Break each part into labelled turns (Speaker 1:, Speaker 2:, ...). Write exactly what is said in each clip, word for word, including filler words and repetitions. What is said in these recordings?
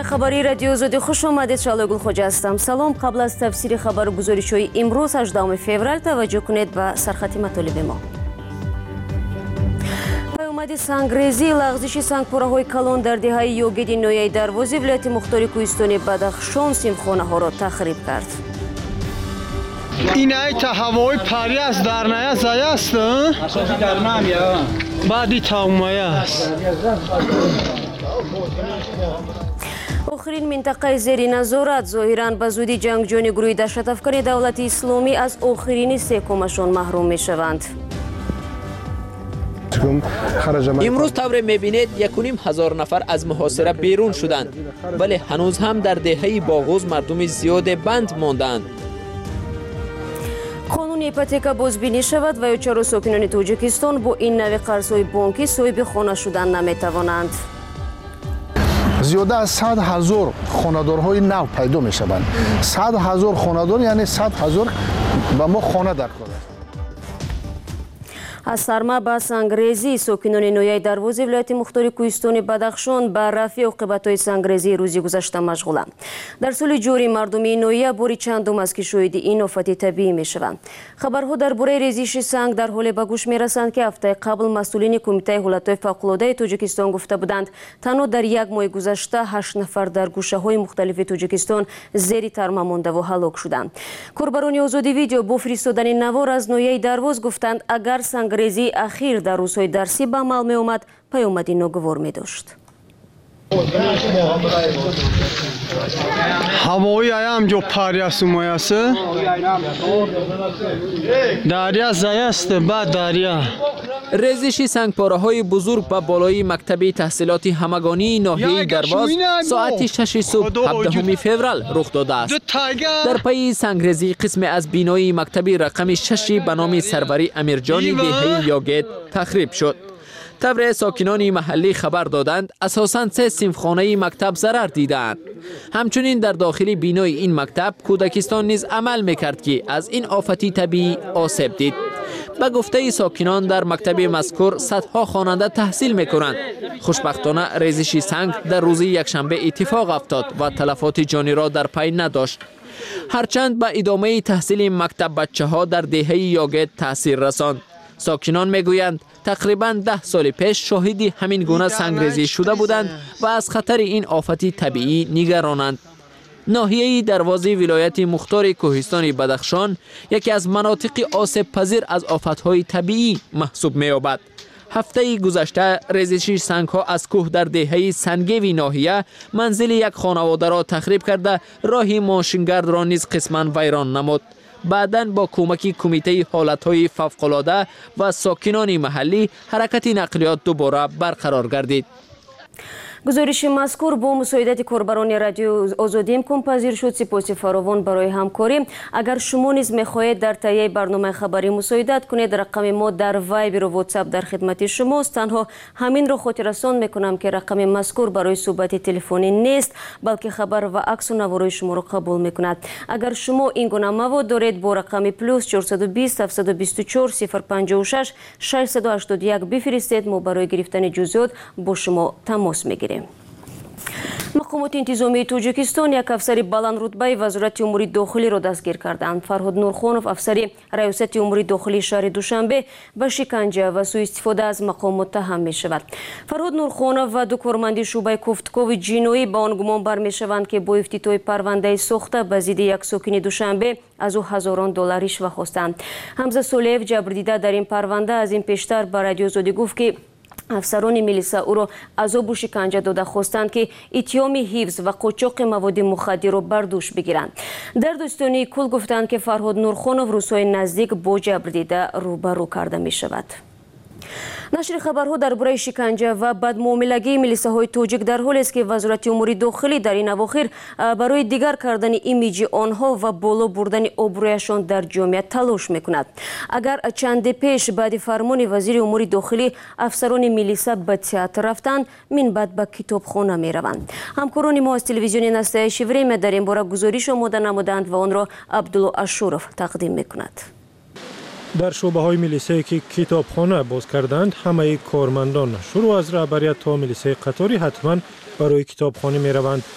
Speaker 1: خبری رادیو آزادی خوش آمدید. شعله گل خوجا هستم. سلام. قبل از تفسیر خبر و گزارش‌های امروز هجدهم فوریه توجه کنید به سرخط مطالب ما. پیامد سنگریزی لغزش سنگپاره‌های کلان در دهه یوگید نویای دروازه ولایت مختار کوهستانی بدخشان سیمخانه‌ها را تخریب کرد.
Speaker 2: این ای تا هوای پری است در نیا زای است بعدی تا اومایه است.
Speaker 1: آخرین منطقه زیر نظارت ظاهراً به زودی جنگجویان گروه دهشت افکن دولت اسلامی از آخرین سکومشان محروم می شوند.
Speaker 3: امروز طور میبینید یک و نیم هزار نفر از محاصره بیرون شدند، ولی هنوز هم در دهه باغوز مردم زیاد بند ماندند.
Speaker 1: قانون ایپاتیکا بازبینی شود و یا چرا ساکنان تاجیکستان با این نوع قرض‌های بانکی صاحب خانه شدن نمیتوانند؟
Speaker 4: زیاده از صد هزار خانه‌دارهای نو پیدا می شوند. صد هزار خانه‌دار یعنی صد هزار به ما خانه در کار است.
Speaker 1: از سرما به سنگریزی ساکنان نویای دروازه ولایت مختار کوهستانی بدخشان به رفع عاقبت‌های سنگریزی روزی گذشته مشغولند. در سال جاری مردم نویه باری چندم است که شاهد این آفت طبیعی میشوند. خبرها درباره ریزش سنگ در حال به گوش میرسند که هفته قبل مسئولین کمیته حالت‌های فوق‌العاده تاجیکستان گفته بودند تنها در یک ماه گذشته هشت نفر در گوشه‌های مختلف تاجیکستان زیر ترمیم مانده و هلاک شدند. کاربران آزادی ویدیو با فرستادن نوار از نویای درواز گفتند اگر سنگ ریزی اخیر در روزهای درسی به عمل می آمد پیامدی ناگوار می داشت.
Speaker 2: هوایی ایم جو پری است اومایست دریا زای است بعد دریا.
Speaker 3: ریزش سنگپاره‌های بزرگ به بالای مکتب تحصیلات همگانی ناحیه درواز ساعت شش صبح هفدهم فوریه رخ داده است. در پی سنگریزی قسم از بینای مکتب رقم شش به نام سروری امیرجانی دهه یوگید تخریب شد. طور ساکنان محلی خبر دادند اساساً سه صنفخانه مکتب ضرر دیدند. همچنین در داخل بینای این مکتب کودکستان نیز عمل میکرد که از این آفتی طبیعی آسیب دید. به گفته ساکنان در مکتب مذکور صدها خواننده تحصیل میکنند. خوشبختانه ریزش سنگ در روز یکشنبه اتفاق افتاد و تلفات جانی را در پی نداشت. هرچند به ادامه تحصیل مکتب بچه ها در دهه یوگید تاثیر رساند. ساکنان میگویند تقریباً ده سال پیش شاهدی همین گونه سنگریزی شده بودند و از خطر این آفتی طبیعی نگرانند. ناحیه دروازه ولایت مختار کوهستانی بدخشان یکی از مناطق آسیب پذیر از آفت‌های طبیعی محسوب می‌یابد. هفته گذشته ریزش سنگ‌ها از کوه در دهه سنگیوی ناحیه منزل یک خانواده را تخریب کرده راه ماشینگرد را نیز قسماً ویران نمود. بعداً با کمک کمیته حالت‌های فوق‌العاده و ساکنان محلی حرکت نقلیات دوباره برقرار گردید.
Speaker 1: گزارش مذکور با مساعدت کاربران رادیو آزادی امکان پذیر شد. سپاس فراوان برای همکاری. اگر شما نیز می‌خواهید در تهیه برنامه خبری مساعدت کنید رقم ما در وایبر و واتساپ در خدمت شماست. تنها همین را خاطررسان میکنم که رقم مذکور برای صحبت تلفنی نیست بلکه خبر و عکس و نوارای شما را قبول میکند. اگر شما این گونه مواد دارید با رقم پلاس چهارصد و بیست هفتصد و بیست و چهار صفر پنجاه و شش ششصد و هشتاد و یک بفرستید. ما برای گرفتن جزئیات با شما تماس میگیریم. مقامات انتظامی تاجیکستان یک افسر بلند رتبه وزارت امور داخلی را دستگیر کردند. فرهاد نورخانوف افسر ریاست امور داخلی شهر دوشنبه به شکنجه و سوء استفاده از مقام متهم می شود. فرهاد نورخانوف و دو کارمند شعبه گفتگو جنایی به آن گمان بر می شوند که با افتتاح پرونده ساخته به ضد یک ساکن دوشنبه از او هزاران دلار رشوه خواستند. حمزه صالحیف جبردیده در این پرونده از این پیشتر به رادیو آزادی گفت که افسران میلیسا او را عذاب و شکنجه داده خواستند که اتهام حفظ و قاچاق مواد مخدر را بر دوش بگیرند. در دوستانی کل گفتند که فرهاد نورخانوف روزهای نزدیک با جبردیده روبرو کرده می شود. نشر خبرها درباره شکنجه و بدمعاملگی میلیساهای تاجیک در حالی است که وزارت امور داخلی در این اواخر برای دیگر کردن ایمیج آنها و بالا بردن آبرویشان در جامعه تلاش میکند. اگر چند پیش بعد فرمان وزیر امور داخلی افسران میلیسا به تئاتر رفتند، من بعد به کتابخانه میروند. همکاران ما از تلویزیون نسته شیوریم در این باره گزارش آماده نمودند و آن را عبدالله اشورف تقدیم میکند.
Speaker 5: در شعبه های میلیسه که کتابخانه باز کردند، همه کارمندان شروع از رهبریت تا میلیسه قطاری حتما برای کتابخانه می روند.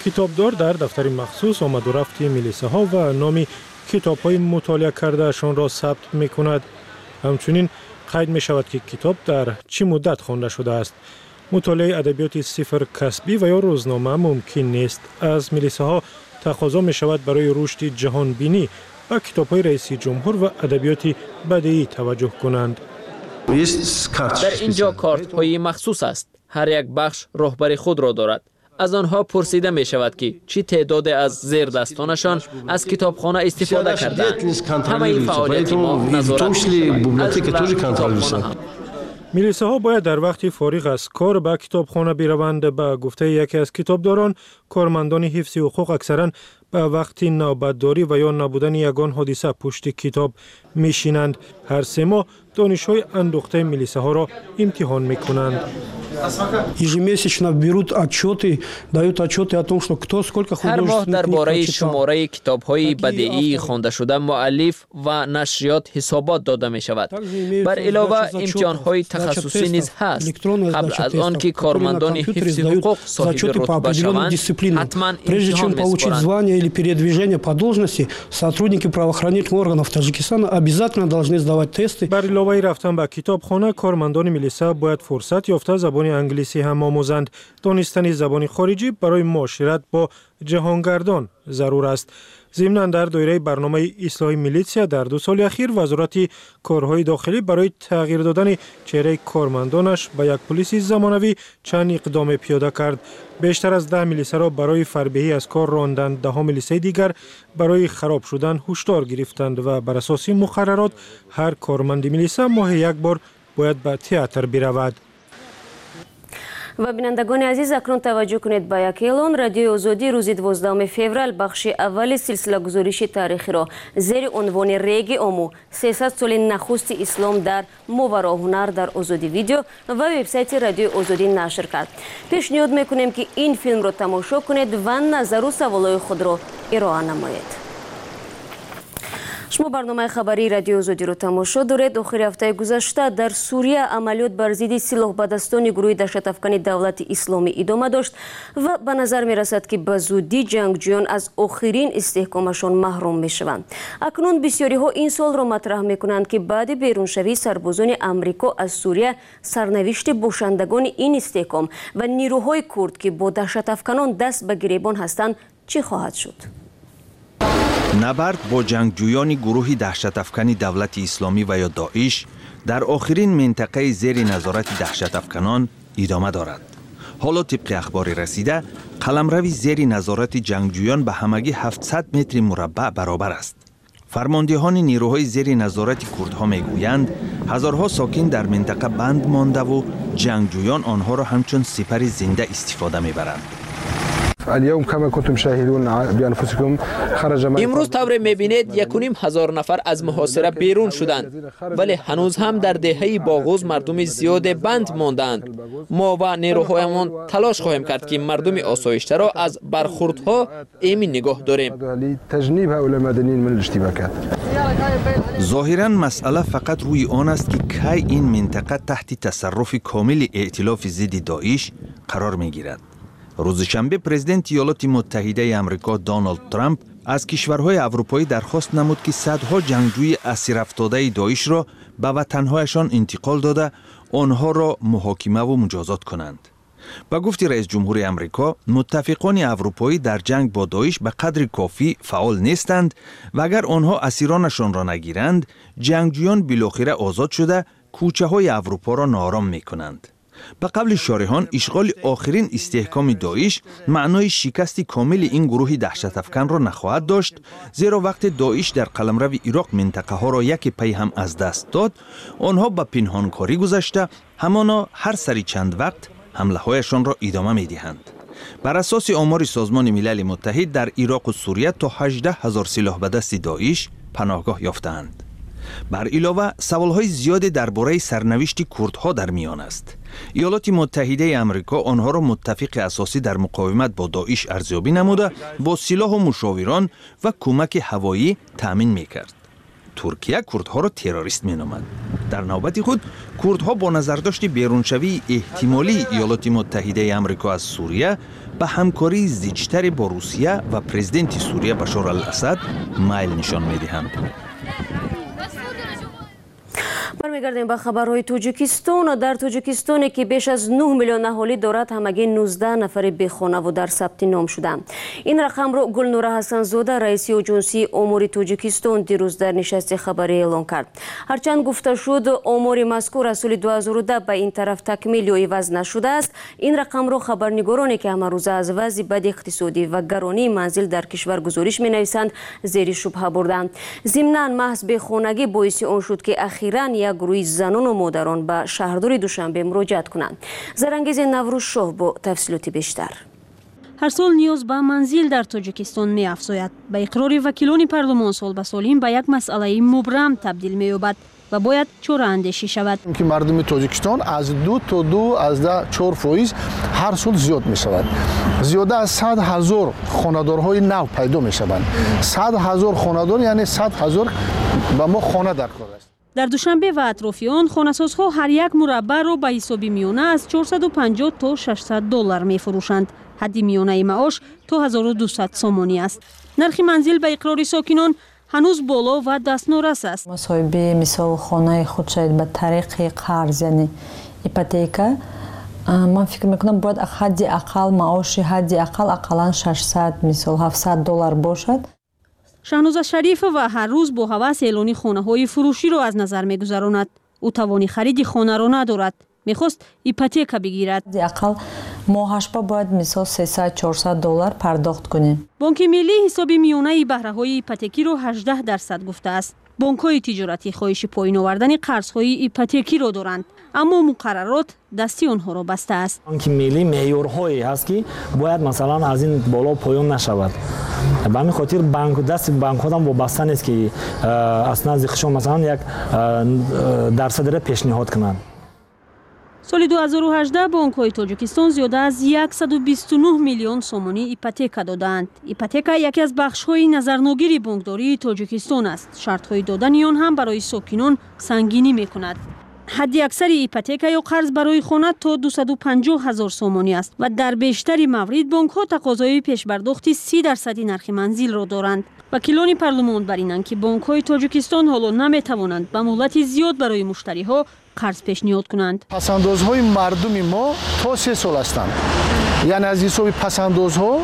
Speaker 5: کتابدار در دفتر مخصوص آمد و رفت ملیسه ها و نام کتاب های مطالعه کرده شان را ثبت می کند. همچنین قید می شود که کتاب در چه مدت خوانده شده است. مطالعه ادبیات صفر کسبی و یا روزنامه ممکن نیست. از ملیسه ها تقاضا می شود برای رشد جهان بینی و کتاب های رئیس جمهور و ادبیات بدیعی توجه کنند.
Speaker 3: در اینجا کارت های مخصوص است. هر یک بخش رهبر خود را دارد. از آنها پرسیده می شود که چی تعداد از زیر دستانشان از کتابخانه استفاده کردند. همه فعالیت ما نظارت می‌شود.
Speaker 5: ملیسه ها باید در وقتی فارغ از کار به کتابخانه بروند. به گفته یکی از کتابداران، کارمندان حفظ حقوق اکثرا به وقتی نوبتداری و یا نبودن یگان حادثه پشت کتاب میشینند. هر سه ماه دانش‌های اندوخته ملیسه ها را امتحان میکنند.
Speaker 6: Ежемесячно берут отчеты, дают отчеты о том, что кто сколько
Speaker 3: هر ماه
Speaker 6: художественных книг
Speaker 3: درباره
Speaker 6: прочитал.
Speaker 3: شماره کتاب‌های بدیعی خوانده شده مؤلف و نشریات حسابات داده می شود. بر علاوه امتحان‌های تخصصی نیز هست. قبل از آن که کارمندان حفظ حقوق صاحب رتبه شوند، حتما
Speaker 6: Прежде чем
Speaker 3: امتحان
Speaker 6: получить
Speaker 3: می‌سپارند.
Speaker 6: звание или передвижение по должности, сотрудники правоохранительных органов Таджикистана обязательно должны сдавать тесты.
Speaker 5: بر علاوه رفتن به کتابخانه، کارمندان ملیسه باید فرصت یافته زبان انگلیسی هم آموزند. دانستن زبان خارجی برای معاشرت با جهانگردان ضرور است. ضمناً در دایره برنامه اصلاح میلیسیا در دو سال اخیر وزارت کارهای داخلی برای تغییر دادن چهره کارمندانش به یک پلیس زمانوی چند اقدام پیاده کرد. بیشتر از ده میلیسه را برای فربهی از کار راندند. ده میلیسه دیگر برای خراب شدن هشدار گرفتند و بر اساس مقررات هر کارمند میلیسه ماه یک بار باید به تئاتر برود.
Speaker 1: و بینندگان عزیز، اکنون توجه کنید به یک اعلان. رادیوی آزادی روز دوازدهم فوریه بخش اول سلسله گزارش تاریخی را زیر عنوان ریگ آمو سیصد سال نخست اسلام در ماورا هنر در آزادی ویدیو و وبسایت رادیوی آزادی نشر کرد. پیشنهاد میکنیم که این فیلم را تماشا کنید و نظر و سوالای خود را ارائه نمایید. شما برنامه خبری رادیو آزادی رو تماشا دارید. آخر هفته گذشته در سوریه عملیات بر ضد سلاح به دستان گروه دهشت‌افکن دولت اسلامی ادامه داشت و به نظر می رسد که به زودی جنگجویان از آخرین استحکامشان محروم می شوند. اکنون بسیاری ها این سوال را مطرح می کنند که بعد بیرونشوی سربازان امریکا از سوریه سرنوشت باشندگان این استحکام و نیروهای کرد که با دهشت‌افکنان دست به گریبان هستند چی خواهد شد؟
Speaker 7: نبرد با جنگجویان گروه دهشت‌افکن دولت اسلامی و یا داعش در آخرین منطقه زیر نظارت دهشت‌افکنان ادامه دارد. حالا طبق اخبار رسیده قلمرو زیر نظارت جنگجویان به همگی هفتصد متر مربع برابر است. فرماندهان نیروهای زیر نظارت کردها میگویند هزارها ساکن در منطقه بند مانده و جنگجویان آنها را همچون سپر زنده استفاده میبرند.
Speaker 3: امروز طور میبینید یک و نیم هزار نفر از محاصره بیرون شدند، ولی هنوز هم در دهه باغوز مردم زیاد بند ماندند. ما و نیروهایمان تلاش خواهیم کرد که مردم آسایشته را از برخوردها ایمن نگاه داریم.
Speaker 7: ظاهراً مسئله فقط روی آن است که کی این منطقه تحت تصرف کامل ائتلاف ضد داعش قرار میگیرد. روز شنبه پرزیدنت ایالات متحده آمریکا دونالد ترامپ از کشورهای اروپایی درخواست نمود که صدها جنگجوی اسیر افتاده داعش را به وطنهایشان انتقال داده آنها را محاکمه و مجازات کنند. با گفت رئیس جمهور آمریکا، متفقان اروپایی در جنگ با داعش به قدر کافی فعال نیستند و اگر آنها اسیرانشان را نگیرند، جنگجویان بالاخره آزاد شده کوچه های اروپا را ناآرام می کنند. به قبل شارحان اشغال آخرین استحکام داعش معنای شکست کامل این گروه دهشت‌افکن را نخواهد داشت، زیرا وقت داعش در قلمرو عراق منطقه ها را یک پی هم از دست داد، آنها به پنهانکاری گذشته همانا هر سری چند وقت حمله هایشان را ادامه می دهند. بر اساس آمار سازمان ملل متحد در عراق و سوریه تا هجده هزار سلاح به دست داعش پناهگاه یافتند. بر علاوه سوالهای زیادی درباره سرنوشت کردها در میان است. ایالات متحده آمریکا آنها را متفق اساسی در مقاومت با داعش ارزیابی نموده با سلاح و مشاوران و کمک هوایی تامین میکرد. ترکیه کردها را تروریست مینامد. در نوبت خود کردها با نظرداشت بیرونشوی احتمالی ایالات متحده آمریکا از سوریه به همکاری زیجتر با روسیه و پرزیدنت سوریه بشار الاسد میل نشان می‌دهند.
Speaker 1: برمیگردیم به خبرهای توجیکستان. در توجیکستانی که بیش از نه میلیون اهالی دارد همگی نوزده نفر بیخانه و در ثبت نام شدند. این رقم را گلنوره حسن زاده رئیس اجنسی امور توجیکستان دیروز در نشست خبری اعلام کرد. هرچند گفته شد امور مذکور از سال دو هزار و ده به این طرف تکمیل یا عوض نشده است، این رقم را خبرنگارانی که همه روزه از وضع بد اقتصادی و گرانی منزل در کشور گزارش می‌نویسند زیر شبهه بردند. ضمناً محض بیخانگی باعث آن شد که اخیراً یک گروه زنان و مادران به شهرداری دوشنبه مراجعت کنند. زرانگیز نوروز شاه با تفصیلات بیشتر.
Speaker 8: هر سال نیاز به منزل در تاجیکستان می افزاید. به اقرار وکیلان پارلمان سال به سال این به یک مسئله مبرم تبدیل می یابد و باید چاره اندیشی شود.
Speaker 4: که مردم تاجیکستان از دو تا دو از ده چهار فایز هر سال زیاد می شود. زیاده از صد هزار خانه‌دارهای نو پیدا می شوند. صد هزار خانه‌دار یعنی صد هزار به ما خانه در کار است.
Speaker 8: در دوشنبه و اطرافیان خانه‌سازها هر یک مربع را به حساب میانه از چهارصد و پنجاه تا ششصد دلار می فروشند. حد میانه معاش تا هزار و دویست سومانی است. نرخ منزل به اقرار ساکنان هنوز بالا و دستنورس است.
Speaker 9: صاحب مثال خانه خود شاید به طریق قرض یعنی ایپوتека من فکر میکنم باید حد اقل معاش حد اقل اقلا ششصد مثال هفتصد دلار باشد.
Speaker 8: شهناز شریف و هر روز با هوس اعلانی خانه های فروشی را از نظر می گذراند. او توانی خرید خانه را ندارد. میخواست ایپوتека بگیرد.
Speaker 9: اقل ماهش باید مثال سیصد چهارصد دلار پرداخت کنیم.
Speaker 8: بانک ملی حساب میانه بهره های ایپوتکی را هجده درصد گفته است. بانک های تجارتی خواهش پایین آوردن قرض های ایپوتکی را دارند، اما مقررات دستی آنها را بسته است.
Speaker 10: بانک ملی معیارهایی هست که باید مثلا از این بالا پایین نشود. به همین خاطر بانک دست بانک ها هم وابسته نیست که از نزد شما مثلا یک درصد را پیشنهاد کنند.
Speaker 8: سال دو هزار و هجده بانک های تاجیکستان زیاده از صد و بیست و نه میلیون سومانی ایپوتека دادند. ایپوتeka یکی از بخش های نظرناگیر بانکداری تاجیکستان است. شرط های دادن آن هم برای ساکنان سنگینی می کند. حد اکثر ایپوتeka یا قرض برای خانه تا دویست و پنجاه هزار سومانی است و در بیشتر موارد بانک ها تقاضای پیش پرداخت سی درصد نرخ منزل را دارند. وکیلان پارلمان برینند که بانک های تاجیکستان حالا نمی توانند به مهلت زیاد برای مشتری ها قرض پیشنهاد کنند.
Speaker 4: پسندازهای مردم ما تا سه سال هستند. یعنی از حساب پسندازها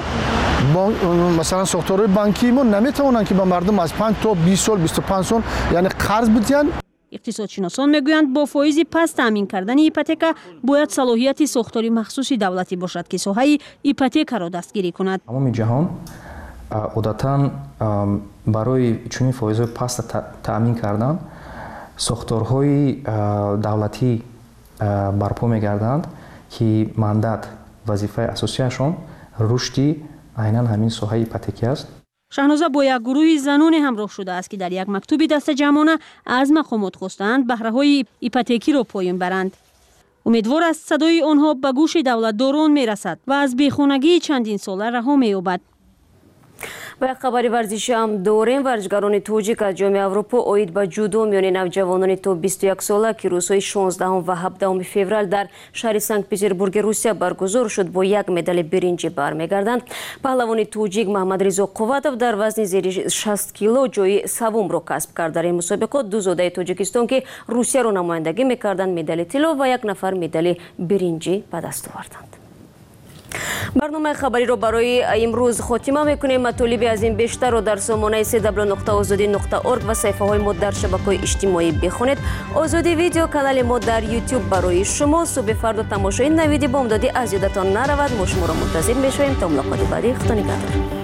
Speaker 4: مثلا ساختارهای بانکی ما نمیتوانند که به مردم از پنج تا بیست سال بیست و پنج سال یعنی قرض بدهند.
Speaker 8: اقتصادشناسان میگویند با فایز پس تامین کردن ایپوتeka باید صلاحیت ساختاری مخصوصی دولتی باشد که ساحه ایپوتeka را دستگیری کند.
Speaker 11: تمام جهان عادتاً برای چنین فایز پس تامین کردن ساختارهای دولتی برپا می‌گردند که ماندات وظیفه اساسیشان رشد عیناً همین ساحه ایپوتکی است.
Speaker 8: شهنازه با یک گروه زنان همراه شده است که در یک مکتوبی دست جمعانه از مقامات خواستند بهره‌های ایپوتکی را پایین برند. امیدوار است صدای آنها به گوش دولتداران میرسد و از بیخانگی چندین ساله رها می‌یابد.
Speaker 1: و یک خبری ورزشی هم داریم. ورزشکاران توجیک از جام اروپا اوید به جودو میان نوجوانان تا بیست و یک ساله که روزهای شانزدهم و هفدهم فوریه در شهر سنت پترزبورگ روسیه برگزار شد با یک مدال برنجی برمیگردند. پهلوان توجیک محمد رضا قوتов در وزن زیر شصت کیلو جای سوم را کسب کرد. در این مسابقات دو زاده توجیکستان که روسیه را نمایندگی میکردند مدال طلا و یک نفر مدال برنجی به دست آوردند. برنامه خبری رو برای امروز خاتمه میکنیم. مطالب از این بیشتر رو در سامانه سی دبلیو نقطه آزادی نقطه اورگ و صفحه های ما در شبکه‌های اجتماعی بخونید. آزادی ویدیو کانال ما در یوتیوب برای شما. صبح فردا تماشای نویدی بامدادی از یادتان نرود. ما شما را منتظر میشویم تا ملاقات بعدی. خدا نگهدار.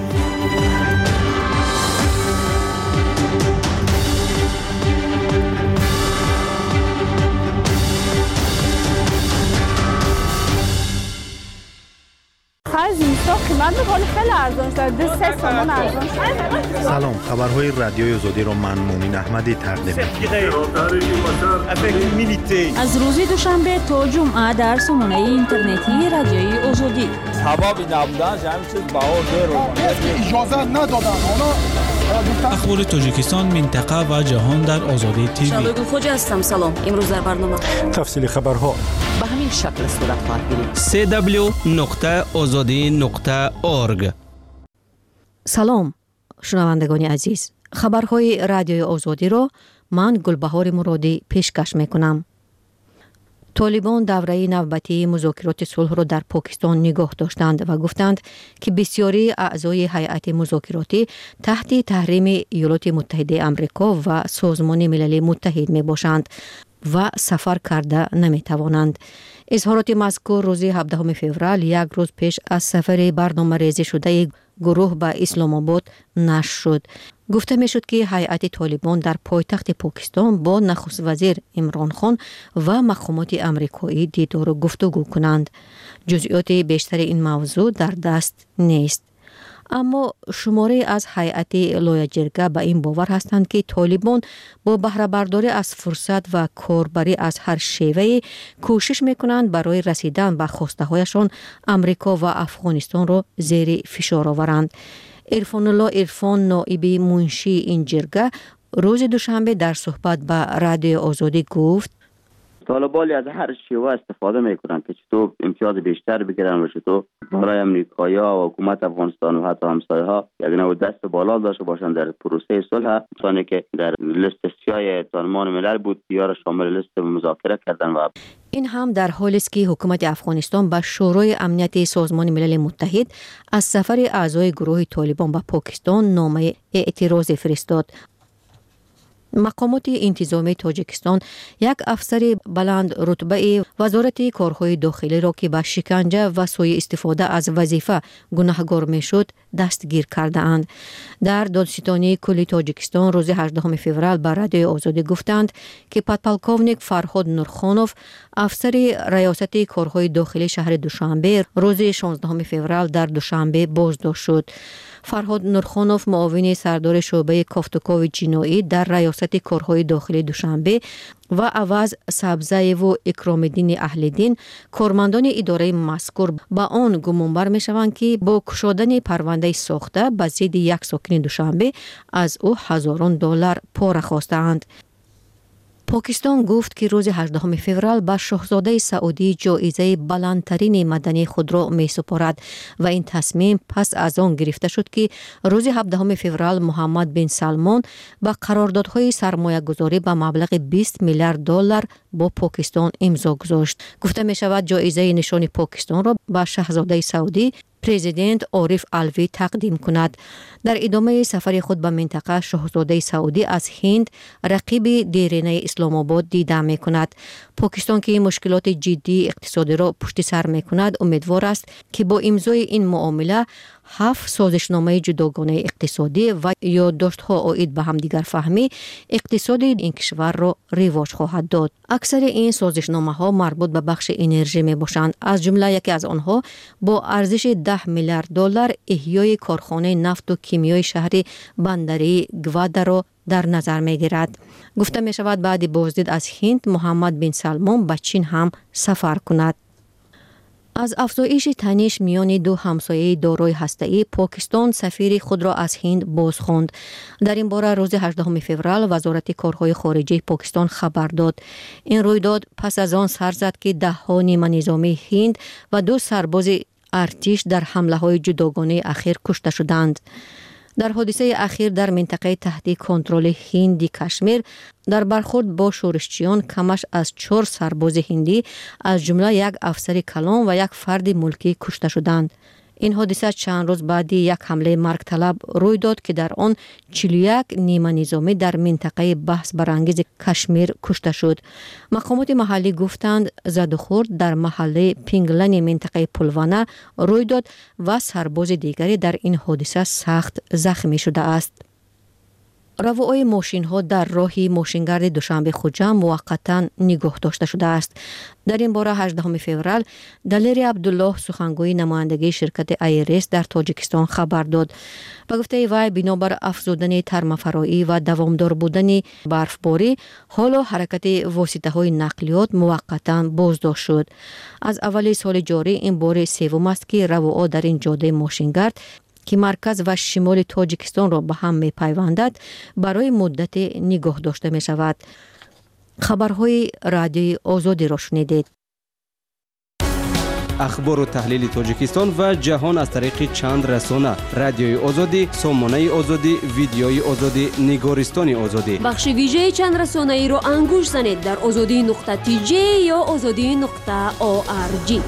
Speaker 12: قیمت می‌کنه خیلی ارزان شده. سه سومن ارزان شده.
Speaker 13: سلام، خبرهای رادیوی آزادی را من مومین احمدی تقدیم می‌کنم.
Speaker 8: از روز دوشنبه تا جمعه در سامانه اینترنتی رادیوی آزادی.
Speaker 14: حبابی نبودن همین چیز بهار داره.
Speaker 15: اجازه ندادن.
Speaker 16: اخبار تاجیکستان، منطقه و جهان در آزادی تیوی.
Speaker 1: شادو خوج هستم. سلام. امروز در برنامه
Speaker 5: تفصیل خبرها.
Speaker 1: به همین
Speaker 3: این شکل صورت خواهد گرفت.
Speaker 15: سی دبلیو نقطه آزادی نقطه اورگ.
Speaker 17: سلام شنوندگان عزیز، خبرهای رادیوی آزادی را من گلبهار مرادی پیشکش میکنم. طالبان دوره نوبتی مذاکرات صلح را در پاکستان نگاه داشتند و گفتند که بسیاری اعضای هیئت مذاکراتی تحت تحریم ایالات متحده آمریکا و سازمان ملل متحد می باشند و سفر کرده نمی توانند. اظهارات مذکور روز هفدهم فوریه یک روز پیش از سفر برنامه ریزی شده گروه به اسلام آباد نشر شد. گفته می شد که هیئت طالبان در پایتخت پاکستان با نخست وزیر عمران خان و مقامات آمریکایی دیدار و گفتگو کنند. جزئیات بیشتر این موضوع در دست نیست. اما شماره از هیئت لایجرگه به این باور هستند که طالبان با بهره برداری از فرصت و کاربری از هر شیوه کوشش میکنند برای رسیدن به خواسته هایشان امریکا و افغانستان را زیر فشار آورند. عرفان الله عرفان نائب منشی این جرگه روز دوشنبه در صحبت به رادیو آزادی گفت
Speaker 18: طالبان از هر شیوه استفاده میکنن که چطور امتیاز بیشتر بگیرن و چطور برای امریکایی‌ها و حکومت افغانستان و حتی همسایه‌ها یک نوع دست بالا داشته باشند در پروسه صلح. چون که در لیست سیاه سازمان ملل بود یا شامل لیست مذاکره کردن. و
Speaker 17: این هم در حالی است که حکومت افغانستان به شورای امنیت سازمان ملل متحد از سفر اعضای گروه طالبان به پاکستان نامه اعتراض فرستاد. مقامات انتظامی تاجیکستان یک افسر بلند رتبه وزارت کارهای داخلی را که به شکنجه و سوء استفاده از وظیفه گناهکار میشد دستگیر کرده اند. در دادستانی کلی تاجیکستان روز هجدهم فوریه به رادیو آزادی گفتند که پدپولکوونیک فرهاد نورخانوف افسر ریاست کارهای داخلی شهر دوشنبه روز شانزدهم فوریه در دوشنبه بازداشت شد. فرهاد نورخانوف معاون سردار شعبه کافتوکاو جنایی در ریاست کارهای داخلی دوشنبه و عوض سبزه و اکرام الدین اهل‌دین کارمندان اداره مذکور با آن گمانبر می شوند که با گشادن پرونده ساخته به ضد یک ساکن دوشنبه از او هزاران دلار پاره خواستند. پاکستان گفت که روز هجدهم فوریه به شاهزاده سعودی جایزه بلندترین مدنی خود را می سپارد و این تصمیم پس از آن گرفته شد که روز هفدهم فوریه محمد بن سلمان با قراردادهای سرمایه گذاری به مبلغ بیست میلیارد دلار با پاکستان امضا گذاشت. گفته می شود جایزه نشان پاکستان را به شاهزاده سعودی پرزیدنت عارف علوی تقدیم کند. در ادامه سفر خود به منطقه شاهزاده سعودی از هند رقیب دیرینه اسلام آباد دیده می کند. پاکستان که مشکلات جدی اقتصادی را پشت سر می کند امیدوار است که با امضای این معامله هفت سازشنامه جداگانه اقتصادی و یادداشت‌ها عاید به همدیگر فهمی اقتصاد این کشور را رواج خواهد داد. اکثر این سازشنامه‌ها مربوط به بخش انرژی می باشند. از جمله یکی از آنها با ارزش ده میلیارد دلار احیای کارخانه نفت و کیمیای شهر بندری گواده را در نظر می گیرد. گفته می شود بعد بازدید از هند محمد بن سلمان به چین هم سفر کند. از افزایش تنش میان دو همسایه دارای هسته‌ای پاکستان سفیر خود را از هند بازخواند. در این باره روز هجدهم فوریه وزارت کارهای خارجه پاکستان خبر داد. این رویداد پس از آن سر زد که ده ها نیمه نظامی هند و دو سرباز ارتش در حمله های جداگانه اخیر کشته شدند. در حادثه اخیر در منطقه تحت کنترل هندی کشمیر در برخورد با شورشچیان کمش از چهار سرباز هندی از جمله یک افسر کلان و یک فرد ملکی کشته شدند. این حادثه چند روز بعد یک حمله مرگ طلب روی داد که در آن چهل و یک نیمه نظامی در منطقه بحث برانگیز کشمیر کشته شد. مقامات محلی گفتند زد و خورد در محله پینگلن منطقه پلوانه روی داد و سرباز دیگری در این حادثه سخت زخمی شده است. روای ماشین ها در راهی ماشینگرد دوشنبه خوجا موقتا نگاه داشته شده است. در این باره هجدهم فوریه دلیری عبدالله سخنگوی نمایندگی شرکت ایرس در تاجیکستان خبر داد. به گفته وی بنابر افزودن ترمفرایی و دوامدار بودن برفباری حالا حرکت واسطه های نقلیات موقتا بازداشت شد. از اول سال جاری این بار سوم است که رواها در این جاده ماشینگرد که مرکز و شمال تاجیکستان را به هم می پیوندد برای مدت نگاه داشته می شود. خبرهای رادیوی آزادی را شنیدید.
Speaker 15: اخبار و تحلیل تاجیکستان و جهان از طریق چند رسانه: رادیوی آزادی، سامانه آزادی، ویدیوی آزادی، نگارستان آزادی.
Speaker 1: بخش ویژه چند رسانه ای رو انگوش زنید در آزادی نقطه تی جی یا آزادی نقطه او آر جی.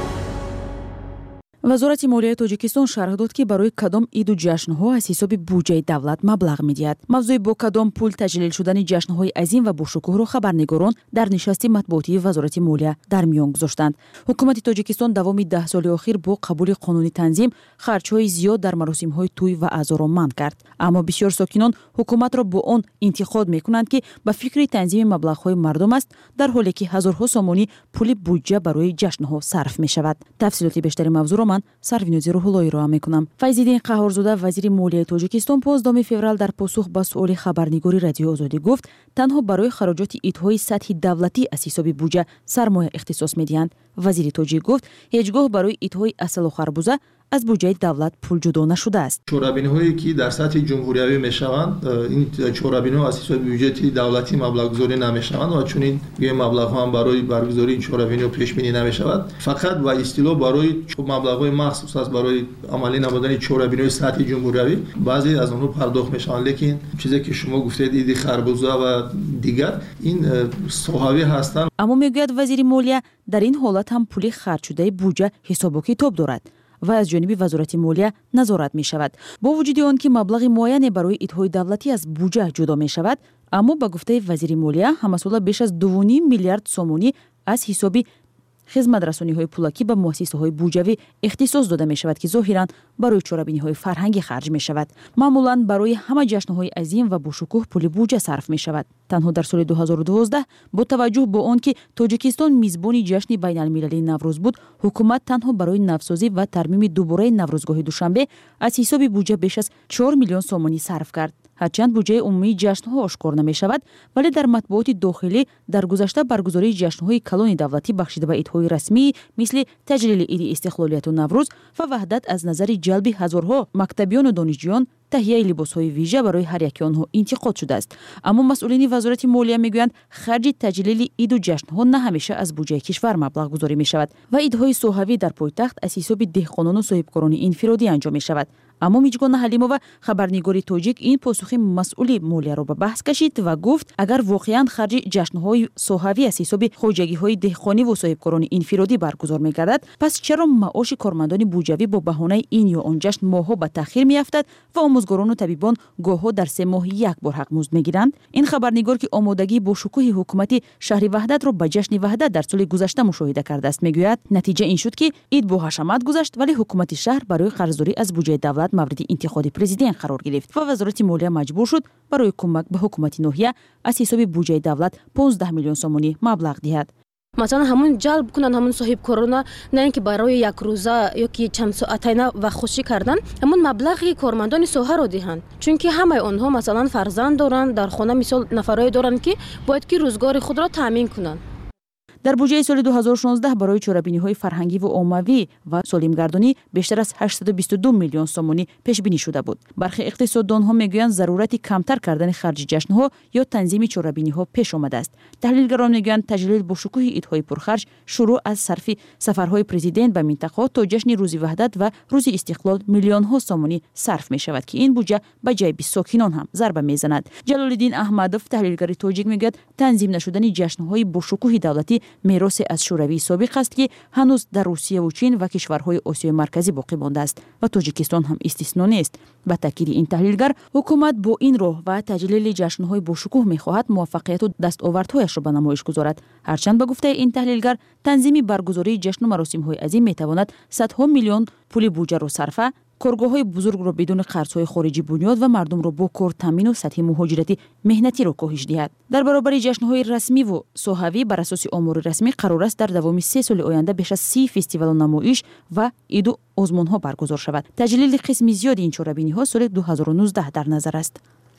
Speaker 19: وزارت مالیه تاجیکستان شرح داد که برای کدام عید و جشن‌ها از حساب بودجه دولت مبلغ می‌دهد. موضوع با کدام پول تجلیل شدن جشن‌های عظیم و باشکوه را خبرنگاران در نشست مطبوعاتی وزارت مالیه در میان گذاشتند. حکومت تاجیکستان دوام ده سال اخیر با قبول قانونی تنظیم خرچ‌های زیاد در مراسم‌های توی و عزا را منع کرد. اما بسیار ساکنان حکومت را با آن انتقاد می‌کنند که به فکر تنظیم مبلغ‌های مردم است، در حالی که هزارها سومانی پول بودجه برای جشن‌ها صرف می‌شود. تفصیلات بیشتر موضوع من سروینوزی روح‌اللهی را میکنم. فیض‌الدین قهارزاده وزیر مالیه تاجیکستان پانزدهم فوریه در پاسخ به سؤال خبرنگاری رادیو آزادی گفت تنها برای خراجات عیدهای سطحی دولتی از حساب بودجه سرمایه اختصاص میدهند. وزیر تاجیک گفت هیچگاه برای عیدهای عسل و خربوزه از بودجه دولت پول جدا نشده است.
Speaker 4: چورابین‌هایی که در سطح جمهوری میشوند، این چورابین‌ها از حساب بودجه دولتی مبلغ گذاری نمیشوند و چون این مبلغ‌ها هم برای برگزاری این چورابین‌ها پیش بینی نمیشود. فقط و اصطلاح برای مبلغ‌های مخصوص است برای عملی نمودن چورابین‌های سطح جمهوری بعضی از اونها پرداخت میشوند، لیکن چیزی که شما گفتید عید خربوزه و دیگر این صحابی هستند.
Speaker 19: اما میگوید وزیر مالیه در این حالت هم پول خرج شده بودجه حساب و کتاب دارد و از جانب وزارت مالیه نظارت می شود. با وجود آن که مبلغ معین برای عیدهای دولتی از بودجه جدا می شود، اما با گفته وزیر مالیه همساله بیش از دو و نیم میلیارد سومانی از حساب خدمت رسانی‌های پولاکی به مؤسسه‌های بودجوی اختصاص داده می شود که ظاهراً برای چورابینی‌های فرهنگی خرج می شود. معمولاً برای همه جشن‌های عظیم و باشکوه پول بودجه صرف می شود. تنها در سال دو هزار و دوازده با توجه به آن که تاجیکستان میزبان جشن بین‌المللی نوروز بود، حکومت تنها برای نوسازی و ترمیم دوباره نوروزگاه دوشنبه از حساب بودجه بیش از چهار میلیون سومانی صرف کرد. هرچند بودجه عمومی جشن‌ها آشکار نمی شود، ولی در مطبوعات داخلی در گذشته برگزاری جشن‌های کلان دولتی بخشیده به عیدهای رسمی مثل تجلیل عید استقلالیت و نوروز و وحدت از نظر جلب هزارها مکتبیان و دانشجویان تهیه لباس‌های ویژه برای هر یک آنها انتقاد شده است. اما مسئولین وزارت مالیه میگویند خرج تجلیل عید و جشن‌ها نه همیشه از بودجه کشور مبلغ گذاری می شود و عیدهای صحوی در پایتخت از حساب دهقانان و صاحبکاران انفرادی انجام می شود. اما میجگان حلیمووا خبرنگاری تاجیک این پاسخ مسئول مالیه را به بحث کشید و گفت اگر واقعا خرج جشن‌های صحوی از حساب خواجگی‌های دهقانی و صاحبکاران انفرادی برگزار می‌گردد، پس چرا معاش کارمندان بودجوی با بهانه این یا آن جشن ماه‌ها به تأخیر می‌افتد و آموزگاران و طبیبان گاه‌ها در سه ماه یک بار حق مزد می‌گیرند؟ این خبرنگار که آمادگی با شکوه حکومتی شهر وحدت را به جشن وحدت در سال گذشته مشاهده کرده است می‌گوید نتیجه این شد که عید با حشمت گذشت، ولی حکومت شهر برای قرضداری از بودجه دولت مورد انتقاد پرزیدنت قرار گرفت و وزارت مالیه مجبور شد برای کمک به حکومت ناحیه از حساب بودجه دولت پانزده میلیون سومانی مبلغ دهد.
Speaker 20: مثلا همون جلب کنن همون صاحب کارونه، نه اینکه برای یک روزه یا که چند ساعته و خوشی کردن، همون مبلغی کارمندان ساحه رو دهند، چون که همه آنها مثلا فرزند دارن، در خانه مثال نفرای دارن که باید که روزگار خود را تامین کنن.
Speaker 19: در بودجه سال دو هزار و شانزده برای چورابینی‌های فرهنگی و عمومی و سالمگردانی بیشتر از هشتصد و بیست و دو میلیون سومانی پیش بینی شده بود. برخی اقتصاددان‌ها میگویند ضرورت کمتر کردن خرج جشن‌ها یا تنظیم چورابینی‌ها پیش آمده است. تحلیلگران میگویند تجلیل با شکوه عیدهای پرخرج شروع از صرف سفرهای پرزیدنت به منطقه تا جشن روز وحدت و روز استقلال میلیون‌ها سومانی صرف می‌شود که این بودجه به جیب ساکنان هم ضربه می‌زند. جلال‌الدین احمدوف تحلیلگر تاجیک میگوید تنظیم نشدن جشن‌های با شکوه دولتی میراث از شوروی سابق است که هنوز در روسیه و چین و کشورهای آسیای مرکزی باقی مانده است و تاجیکستان هم استثنا نیست. با تاکید این تحلیلگر حکومت با این راه و تجلیل جشن‌های با شکوه می‌خواهد موفقیت و دستاوردهایش را به نمایش گذارد. هرچند به گفته این تحلیلگر تنظیم برگزاری جشن و مراسم‌های عظیم می‌تواند صدها میلیون پول بودجه را صرفه، کارگاه‌های بزرگ را بدون قرض‌های خارجی بنیاد و مردم را با کار تامین و سطح مهاجرتی مهنتی را کاهش دهد. در برابر جشن‌های رسمی و صحوی بر اساس آمار رسمی قرار است در دوام سه سال آینده بیش از سی فستیوال و نمایش و عید و آزمون‌ها برگزار شود. تجلیل قسم زیاد این چورابینی‌ها سال دو هزار و نوزده در نظر است.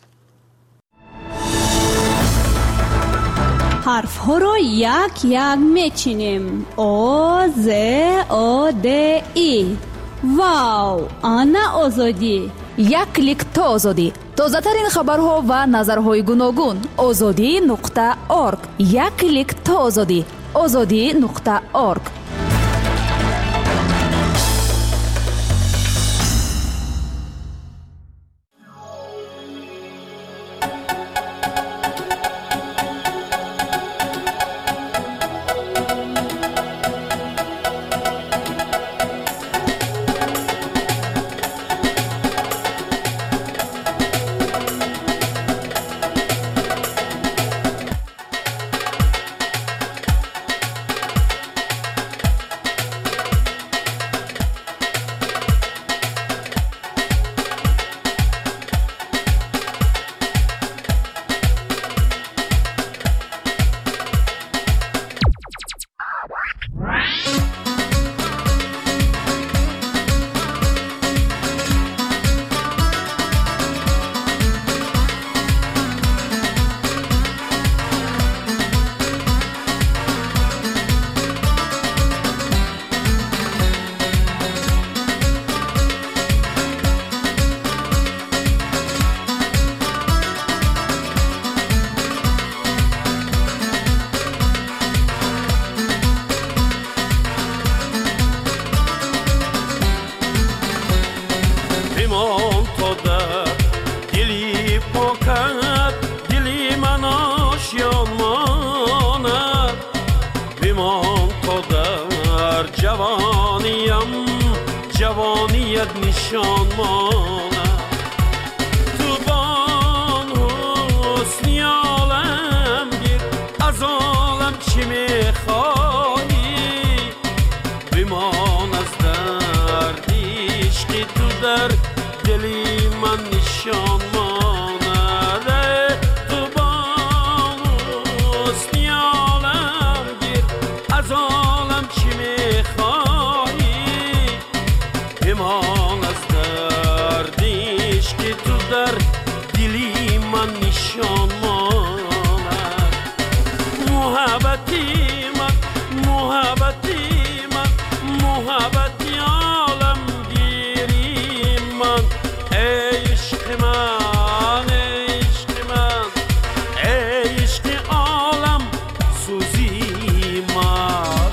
Speaker 8: حرف ها رو یک یک میچینیم. او ز او د ای. واو، آنا آزادی.
Speaker 21: یک کلیک تا آزادی. تازه ترین خبرها و نظرهای گوناگون. آزادی نقطه اورگ. یک کلیک تا آزادی. آزادی نقطه اورگ.
Speaker 2: باید نشان ماند تو بان حسنی عالم گیر از عالم چی میخوایی بمان از درد عشقی تو در دلی من نشان ماند تو بان حسنی عالم گیر از عالم چی میخوایی بمان از درد عشقی تو در دلی من نشان ماند محبتی من محبتی من محبتی عالم گیری من ای عشق من ای عشق من ای عشق عالم سوزی من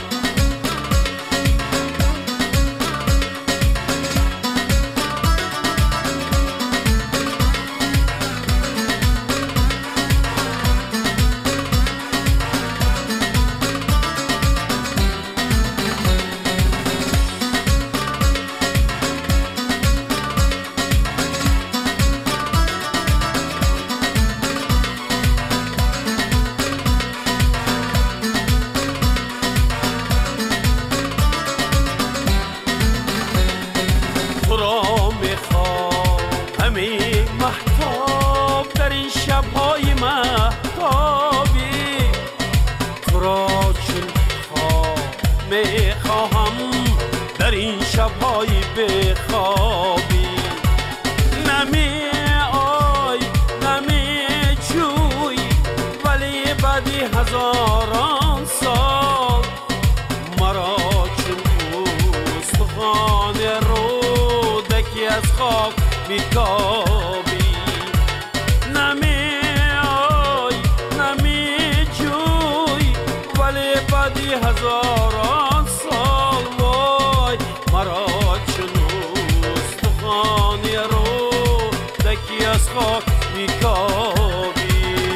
Speaker 2: تو را میخوام همه محتاب در این شبهای محتابی تو را چون خواب میخواهم در این شبهای بخوابی نمی آی نمی جوی ولی بعدی هزاران سال مرا چون استخوان رودکی از خاک میکابی نمی آی نمی جوی ولی بعدی هزاران سال وای مرا چون استخوان رودکی از خاک میکابی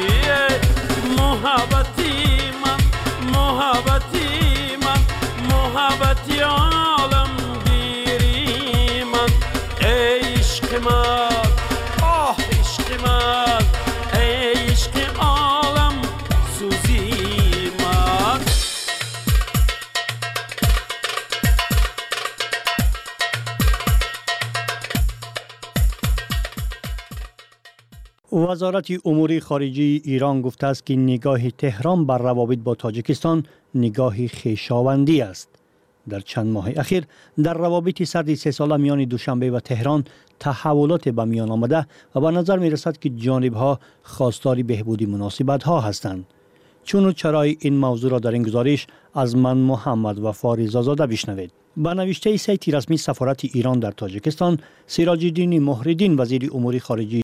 Speaker 2: محبتی من محبتی من محبتی عالم گیری من ای عشق من آه عشق من ای عشق عالم سوزی من
Speaker 22: وزارت امور خارجه ایران گفته است که نگاه تهران بر روابط با تاجیکستان نگاه خویشاوندی است. در چند ماه اخیر در روابط سرد سه ساله میان دوشنبه و تهران تحولات به میان آمده و به نظر می رسد که جانبها خواستار بهبود مناسبت ها هستند. چون و چرای این موضوع را در این گزارش از من محمد وفا رضازاده بشنوید. با نوشته سایت رسمی سفارت ایران در تاجیکستان، سراج الدین محردین وزیر امور خارجه